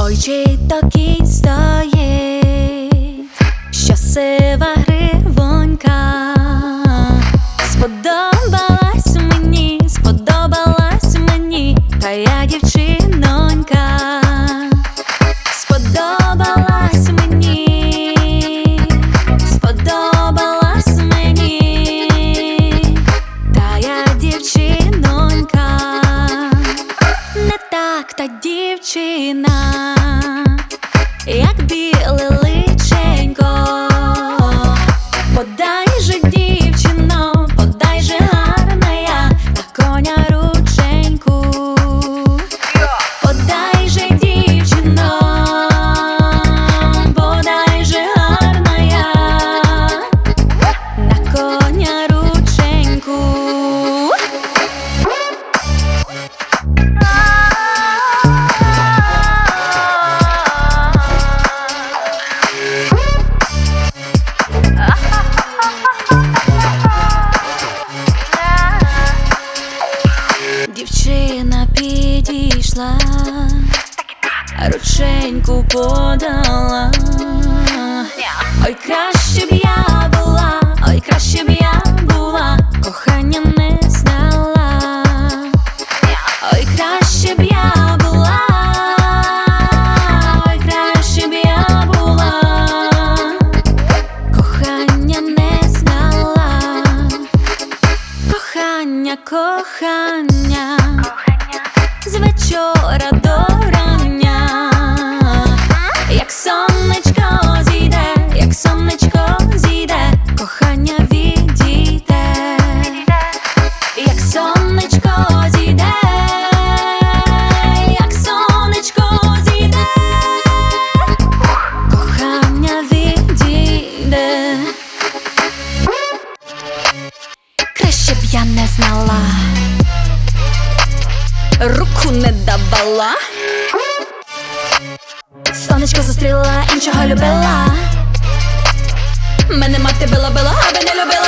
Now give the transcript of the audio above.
Ой, чи то кінь стоїть, що сива гривонька. Сподобалась мені, та я дівчинонька. Сподобалась мені, та я дівчинонька. Не так та дівчина, як біле личенько. Подай же, дівчино, подай же гарна я на коня рученьку. Подай же, дівчино, подай же гарна я на коня рученьку. Дівчина підійшла, рученьку подала. Ой, краще б я була, ой, краще б я була, кохання не знала. Ой, краще б я була, ой, краще б я була, кохання не знала. Кохання, кохання, з вечора до рання, як сонечко зійде, як сонечко зійде, кохання відійде, як сонечко зійде, як сонечко зійде, кохання відійде. Краще б я не знала, руку не давала, сонечко зустріла, іншого любила. Мене мати била, аби не любила.